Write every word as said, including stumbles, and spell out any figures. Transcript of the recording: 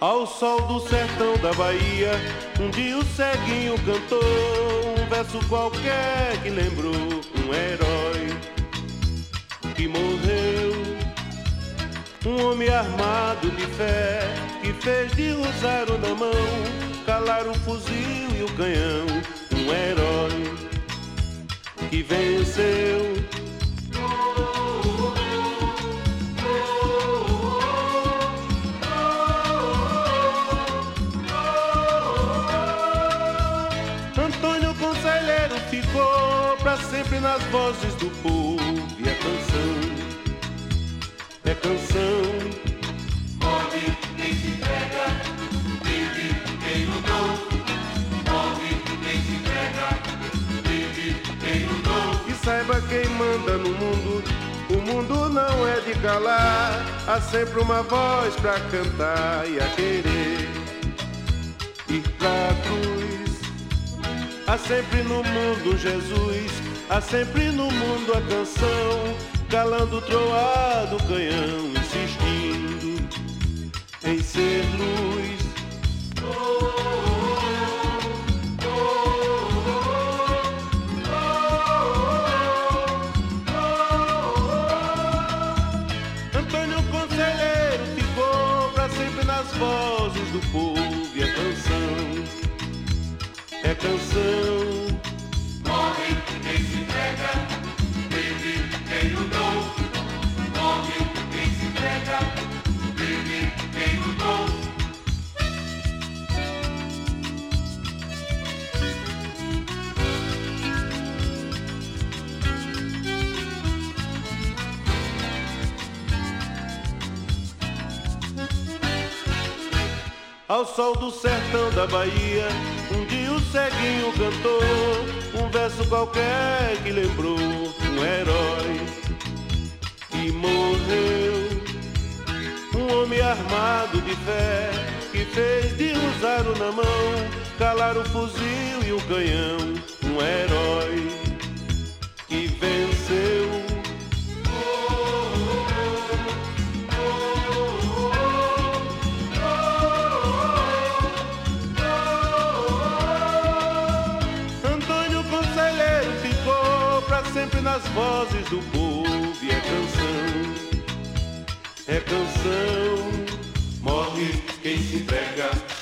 Ao sol do sertão da Bahia, um dia o ceguinho cantou um verso qualquer que lembrou um herói que morreu. Um homem armado de fé que fez de rosário na mão calar o fuzil e o canhão. Um herói que venceu. Antônio Conselheiro ficou pra sempre nas vozes do povo. E a canção é canção. Morre quem se entrega, vive quem lutou. Morre quem se entrega, vive quem lutou. E saiba quem manda no mundo, o mundo não é de calar. Há sempre uma voz pra cantar e a querer ir pra cruz. Há sempre no mundo Jesus, há sempre no mundo a canção, calando o troar do canhão, insistindo em ser luz. Antônio Conselheiro ficou pra sempre nas vozes do povo. E a canção é canção. Morre quem se entrega, vive quem lutou. Morre quem se entrega, vive quem lutou. Ao sol do sertão da Bahia, um dia o ceguinho cantou um verso qualquer que lembrou um herói que morreu. Um homem armado de fé que fez de rosário na mão calar o fuzil e o canhão. Um herói que venceu. Sempre nas vozes do povo. E é canção, é canção. Morre quem se entrega,